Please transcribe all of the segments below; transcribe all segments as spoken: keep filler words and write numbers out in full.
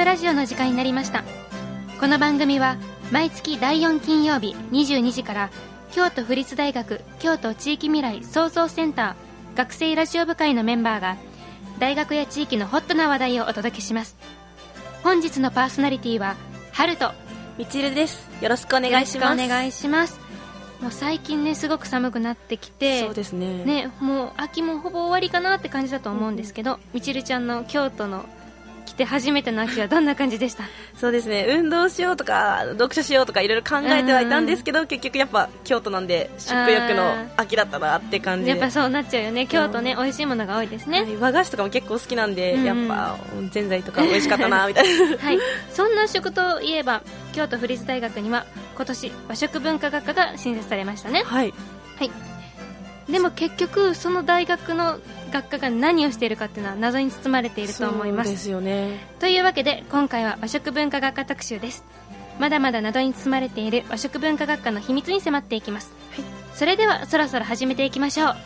ブラジオの時間になりました。この番組は毎月だいよん金曜日にじゅうにじから京都府立大学京都地域未来創造センター学生ラジオ部会のメンバーが大学や地域のホットな話題をお届けします。本日のパーソナリティは春とみちるです。よろしくお願いします。 よろしくお願いします。もう最近ねすごく寒くなってきて、 そうですね。 ね、もう秋もほぼ終わりかなって感じだと思うんですけど、みちるちゃんの京都の来て初めての秋はどんな感じでした？ そうですね、運動しようとか読書しようとかいろいろ考えてはいたんですけど、結局やっぱ京都なんで食欲の秋だったなって感じで。 やっぱそうなっちゃうよね。京都ね、美味しいものが多いですね、 はい、和菓子とかも結構好きなんで、 うんうん、 やっぱぜんざいとか美味しかったなみたいなはい、そんな食といえば京都府立大学には今年和食文化学科が新設されましたね。 はい、 はい、でも結局その大学の学科が何をしているかっていうのは謎に包まれていると思います。 そうですよね。 というわけで今回は和食文化学科特集です。まだまだ謎に包まれている和食文化学科の秘密に迫っていきます、はい、それではそろそろ始めていきましょう。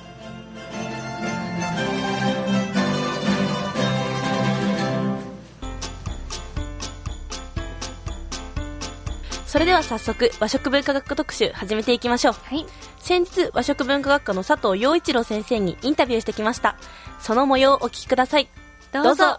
それでは早速和食文化学科特集始めていきましょう。 はい、 先日和食文化学科の佐藤陽一郎先生にインタビューしてきました。その模様をお聞きください。どうぞ。どうぞ。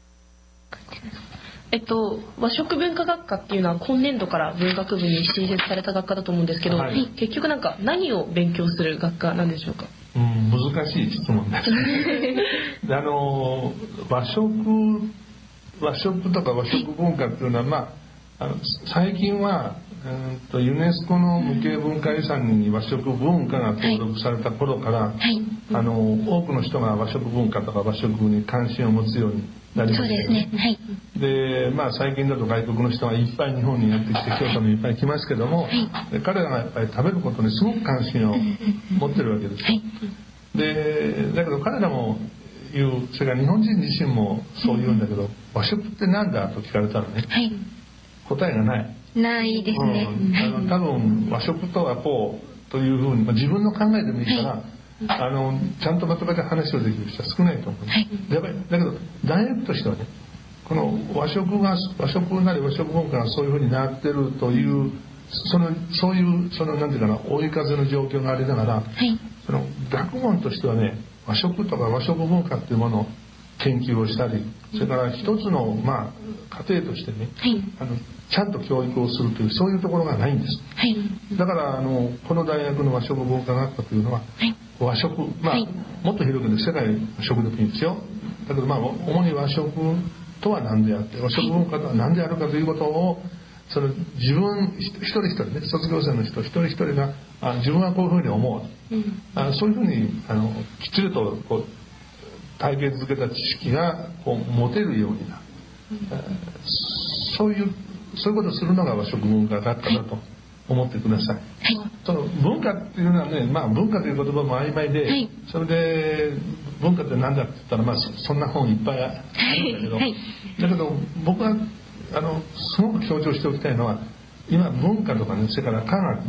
えっと、和食文化学科っていうのは今年度から文学部に新設された学科だと思うんですけど、はい、結局なんか何を勉強する学科なんでしょうか？ うん、難しい質問ですねであの和食和食とか和食文化っていうのは、まああの最近は、うんとユネスコの無形文化遺産に和食文化が登録された頃から、はい、あの多くの人が和食文化とか和食に関心を持つようになりましたよね。はい、で、まあ、最近だと外国の人がいっぱい日本にやってきて京都にいっぱい来ますけども、はい、で彼らがやっぱり食べることにすごく関心を持ってるわけです。はい、でだけど彼らも言う、それから日本人自身もそう言うんだけど、和食ってなんだと聞かれたらね、はい、答えがない。 ないですね。 うん、あの多分和食とはこうというふうに、まあ、自分の考えでもいいから、はい、あのちゃんとまとめて話をできる人は少ないと思う、はい、だけど大学としてはね、この和食が和食なり和食文化がそういうふうになってるというそのそういうそのなんていうかな追い風の状況がありながら、はい、その学問としてはね、和食とか和食文化っていうものを研究をしたり、それから一つの、まあ、家庭としてね、はい、あのちゃんと教育をするというそういうところがないんです、はい、だからあのこの大学の和食文化学科というのは、はい、和食、まあ、はい、もっと広く世界の食でもいいんですよ。だけど、まあ、主に和食とは何であって和食文化とは何であるかということをその自分一人一人ね、卒業生の人一人一人があ自分はこういうふうに思う、うん、あそういうふうにあのきっちりとこう体系づけた知識がこう持てるようになる、うん、そういうそういうことをするのが和食文化学科だと思ってください、はい、その文化っていうのはね、まあ、文化という言葉も曖昧で、はい、それで文化って何だって言ったら、まあ、そんな本いっぱいあるんだけど、はい、だけど僕はあのすごく強調しておきたいのは今文化とかね、それから科学、はい、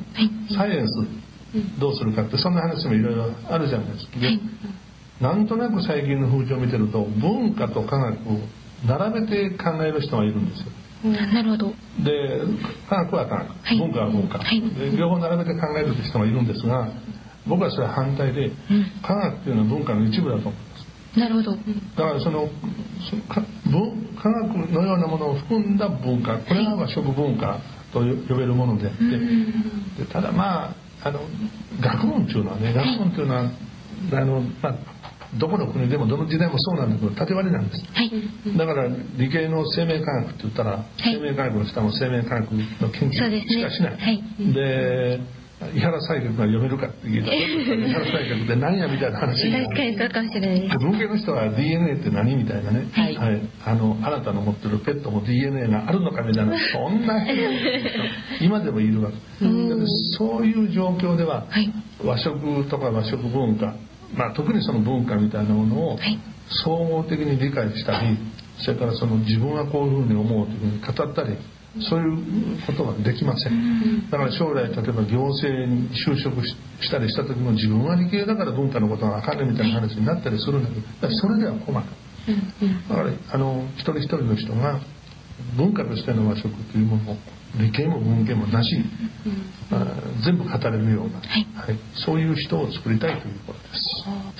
サイエンスどうするかってそんな話もいろいろあるじゃないですか。でなんとなく最近の風潮を見てると文化と科学を並べて考える人がいるんですよ。 なるほど。 で科学は科学、はい、文化は文化、はい、で両方並べて考える人がいるんですが、僕はそれは反対で、うん、科学っていうのは文化の一部だと思います。 なるほど。だからその科学のようなものを含んだ文化、これが和食文化と呼べるものであって、はい、でただまああの学問っていうのはね、学問っていうのは、はい、あのまあどこの国でもどの時代もそうなんだけど縦割りなんです、はい、だから理系の生命科学って言ったら、はい、生命科学の人も生命科学の研究しかしない、ね、はい、で伊原西学が読めるかって聞いたら伊原西学って何やみたいな話になる。 確かにそうかもしれないです。 文系の人は ディーエヌエー って何みたいなね、はいはい、あのあなたの持ってるペットも ディーエヌエー があるのかみたいなそんな変な今でもいるわけそういう状況では、はい、和食とか和食文化、まあ、特にその文化みたいなものを総合的に理解したり、それからその自分はこういうふうに思うというふうに語ったり、そういうことができません。だから将来例えば行政に就職したりした時も自分は理系だから文化のことが分かるみたいな話になったりするんだけど、それでは困る。だからあの一人一人の人が文化としての和食というものを理系も文系もなしに、うん、全部語れるような、はいはい、そういう人を作りたいということです。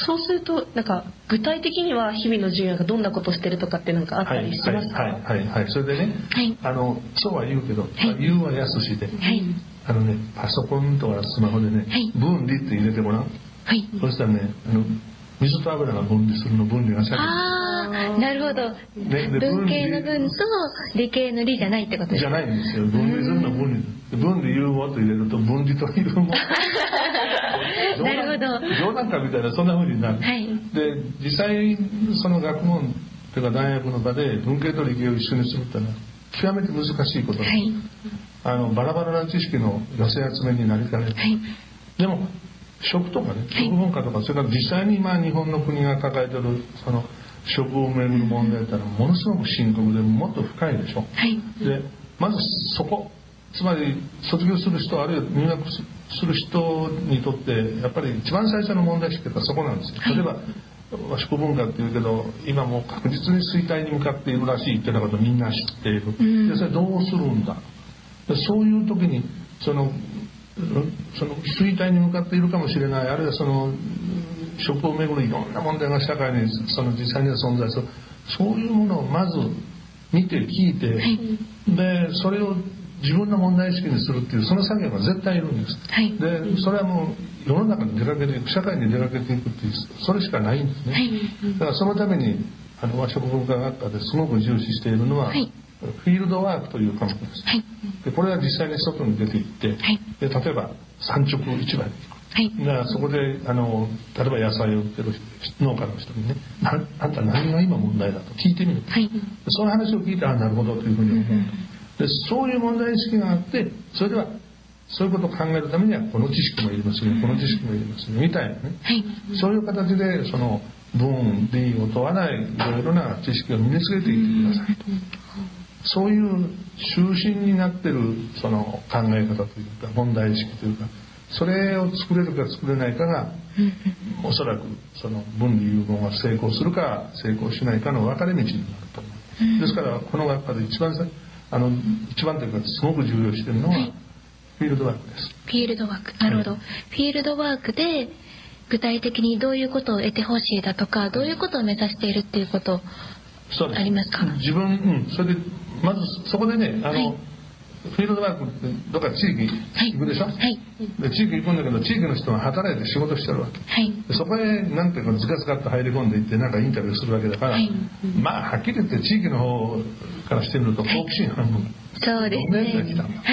そうするとなんか具体的には日々の授業がどんなことをしてるとかってなんかあったりしますか？ はいはいはい、はい、それでね、はい、あのそうは言うけど、はい、言うは易しで、はい、あのねパソコンとかスマホでね、はい、分離って入れてごらん、はい、そしたらねあの水と油が分離するの分離が先。 ああ、なるほど。ね、文系の文と理系の理じゃないってことですか？ じゃないんですよ。分離するの分離。分離融合と入れると分離と融合。 なるほど。 冗談かみたいなそんな風になる。はい、で実際その学問というか大学の場で文系と理系を一緒にするってのは極めて難しいことです。はい、あのバラバラな知識の寄せ集めになりかねない。はい、でも食とかね、食文化とか、それから実際に今日本の国が抱えているその食をめぐる問題ってのはものすごく深刻でもっと深いでしょ。はい、でまずそこ、つまり卒業する人あるいは入学する人にとってやっぱり一番最初の問題意識ってそこなんですよ。例えば和食文化っていうけど今もう確実に衰退に向かっているらしいっていうようなことをみんな知っている。でそれどうするんだ。でそういう時にそのその衰退に向かっているかもしれない、あるいはその食をめぐるいろんな問題が社会にその実際には存在する、そういうものをまず見て聞いて、はい、でそれを自分の問題意識にするっていうその作業が絶対いるんです、はい、でそれはもう世の中に出かけていく、社会に出かけていくっていうそれしかないんですね、はい、だからそのためにあの和食文化学科ですごく重視しているのは、はい、フィールドワークという科目です、はい、でこれは実際に外に出ていって、はい、で例えば産直市場に行く、はい、だからそこであの例えば野菜を売ってる農家の人にね、あんた何が今問題だと聞いてみる、はい、その話を聞いてあなるほどというふうに思う、でそういう問題意識があって、それではそういうことを考えるためにはこの知識もいりますよ、この知識もいりますよみたいなね、はい、そういう形でその文理を問わないいろいろな知識を身につけていってくださいと、そういう中心になっているその考え方というか問題意識というか、それを作れるか作れないかがおそらくその分離融合が成功するか成功しないかの分かれ道になると思う。ですからこの学科で一番あの一番というかすごく重要しているのはフィールドワークです。 フィールドワーク、なるほど、はい、フィールドワークで具体的にどういうことを得てほしいだとか、どういうことを目指しているっていうことありますか？ 自分、うん、それでまずそこでね、あの、はい、フィールドワークってどっか地域行くでしょ、はいはい、で地域行くんだけど地域の人が働いて仕事してるわけ、はい、でそこへなんていうかズカズカっと入り込んでいってなんかインタビューするわけだから、はい、まあはっきり言って地域の方からしてみると好奇心半分、はい、そうですね、が来たんだ、はい、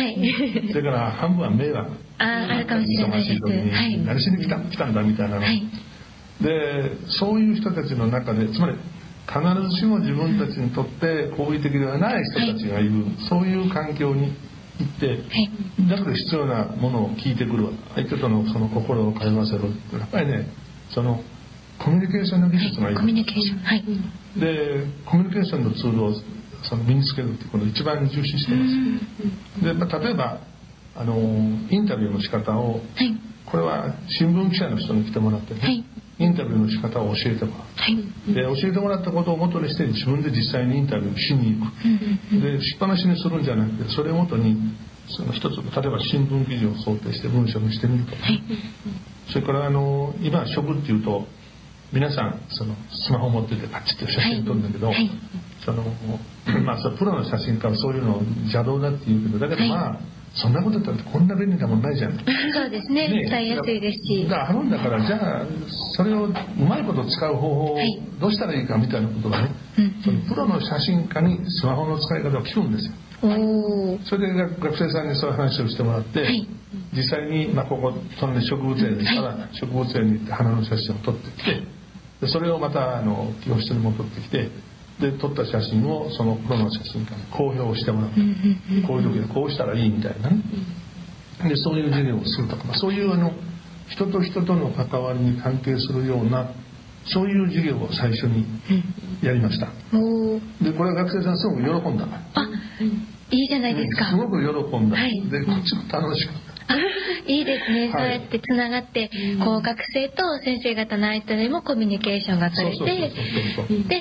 それから半分は迷惑、 ああるかもしれないです、 忙しい時に、はい、何しに来た、来たんだみたいなの、はい、でそういう人たちの中でつまり必ずしも自分たちにとって好意的ではない人たちがいる、はい、そういう環境に行って、はい、だから必要なものを聞いてくる、相手とのその心を通わせる、やっぱりねそのコミュニケーションの技術がいる、はい、コミュニケーション、はい、でコミュニケーションのツールをその身につけるっていうことを一番重視しています。で、まあ、例えばあのインタビューの仕方を、はい、これは新聞記者の人に来てもらってね、はい、インタビューの仕方を教えてもらう、はい、で教えてもらったことを元にして自分で実際にインタビューしに行く、でしっぱなしにするんじゃなくてそれを元にその一つ例えば新聞記事を想定して文章にしてみるとか、はい、それからあの今食っていうと皆さんそのスマホ持っててパチッと写真撮るんだけど、はいはい、そのまあそプロの写真家はそういうのを邪道だって言うけど、だけどまあ、はい、そんなこと言ったらこんな便利なもんないじゃん。 そうですね、ね、伝えやすいですし、 だからあるんだからじゃあそれをうまいこと使う方法をどうしたらいいかみたいなことがね、はい、そのプロの写真家にスマホの使い方を聞くんですよ。おそれで学生さんにそういう話をしてもらって、はい、実際に、まあ、ここその植物園ですから、はい、植物園に行って花の写真を撮ってきて、でそれをまたあの教室に戻ってきて、で撮った写真をそのプロの写真家に公表してもらう、こういう時でこうしたらいいみたいなね、でそういう授業をするとか、まあ、そういうあの人と人との関わりに関係するようなそういう授業を最初にやりました。でこれは学生さんすごく喜んだ。 あ、いいじゃないですか。 すごく喜んだ、はい、でこっちも楽しかった。 あ、いいですね、はい、そうやってつながって、こう学生と先生方の間でもコミュニケーションが取れて、で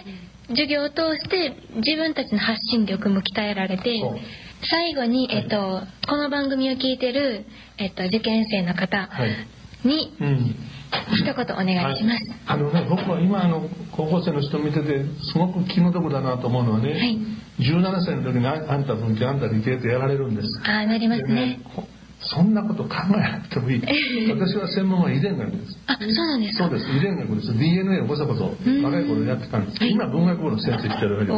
授業を通して自分たちの発信力も鍛えられて、最後に、えっと、この番組を聞いてる、えっと、受験生の方に、はい、うん、一言お願いします。 あのね、僕は今あの高校生の人見ててすごく気の毒だなと思うのはね、はい、じゅうななさいの時に あ, あんた文系あんた理系ってやられるんです。 ああ、なりますね。 そんなこと考えなくてもいい。私は専門は遺伝学です。 あ、そうなんですか。 そうです、遺伝学です。 ディーエヌエー をこそこそ若い頃やってたんですけど、今文学部の先生してるわけです。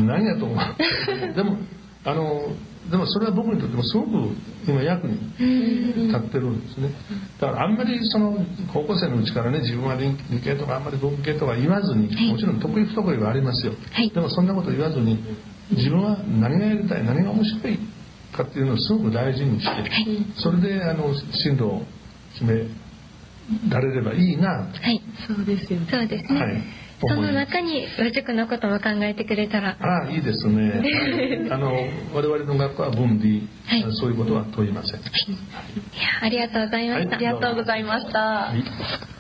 何やと思う。でもあのでもそれは僕にとってもすごく今役に立ってるんですね。だからあんまりその高校生のうちからね、自分は理系とかあんまり文系とか言わずに、もちろん得意不得意はありますよ、はい、でもそんなこと言わずに、自分は何がやりたい、何が面白いかっていうのをすごく大事にして、はい、それであの進路を決められればいいな。 はい、そうですよ。そうですね、はい、その中に和塾のことも考えてくれたら。 ああ、いいですね。あの我々の学校は文理、はい、そういうことは問いません。はい、いや、 ありがとうございました。はい、 ありがとうございました。はい、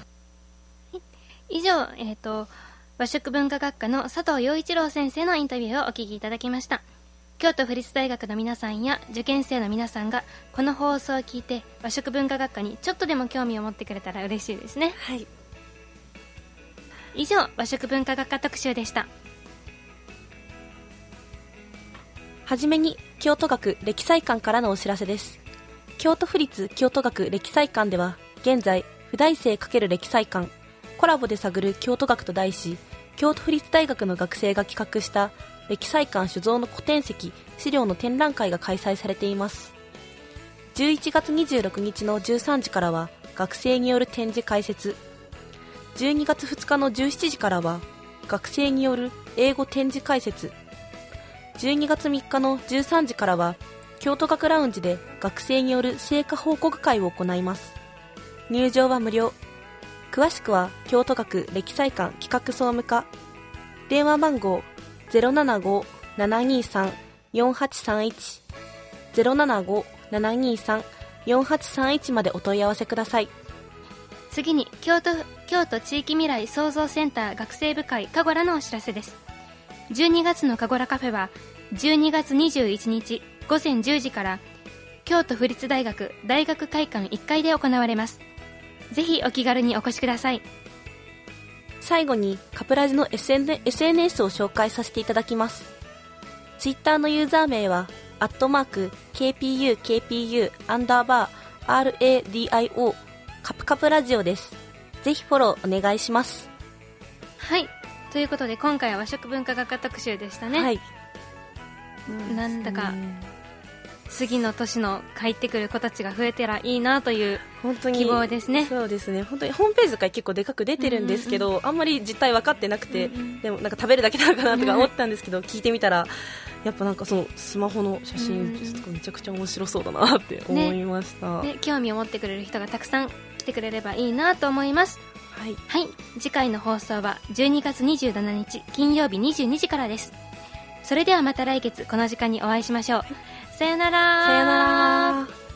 以上、えっと和食文化学科の佐藤陽一郎先生のインタビューをお聞きいただきました。京都府立大学の皆さんや受験生の皆さんがこの放送を聞いて和食文化学科にちょっとでも興味を持ってくれたら嬉しいですね。 はい。 以上、和食文化学科特集でした。 はじめに京都学歴祭館からのお知らせです。京都府立京都学歴祭館では現在、府大生×歴祭館コラボで探る京都学と題し、京都府立大学の学生が企画した歴祭館所蔵の古典籍資料の展覧会が開催されています。じゅういちがつにじゅうろくにちのじゅうさんじからは学生による展示解説、じゅうにがつふつかのじゅうしちじからは学生による英語展示解説、じゅうにがつみっかのじゅうさんじからは京都学ラウンジで学生による成果報告会を行います。入場は無料。詳しくは京都学歴祭館企画総務課、電話番号 ゼロななご ななにさん よんはちさんいち ゼロななご ななにさん よんはちさんいちまでお問い合わせください。 次に京都、京都地域未来創造センター学生部会かごらのお知らせです。じゅうにがつのかごらカフェはじゅうにがつにじゅういちにちごぜんじゅうじから京都府立大学大学会館いっかいで行われます。ぜひお気軽にお越しください。 最後にカプラジの エスエヌエス を紹介させていただきます。ツイッターのユーザー名はアットマーク ケーピーユーケーピーユー アンダーバー アールエーディーアイオー カプカプラジオです。ぜひフォローお願いします。 はい、ということで今回は和食文化学科特集でしたね。 はい、 なんだか次の年の帰ってくる子たちが増えたらいいなという希望ですね。 そうですね。本当にホームページとか結構でかく出てるんですけど、うんうんうん、あんまり実態分かってなくて、うんうん、でもなんか食べるだけなのかなとか思ったんですけど、うん、聞いてみたらやっぱなんかそのスマホの写真とかめちゃくちゃ面白そうだなって思いました、 ねね、興味を持ってくれる人がたくさん来てくれればいいなと思います。 はい、 はい、次回の放送はじゅうにがつにじゅうしちにち金曜日にじゅうにじからです。それではまた来月この時間にお会いしましょう。さよなら。 さよなら。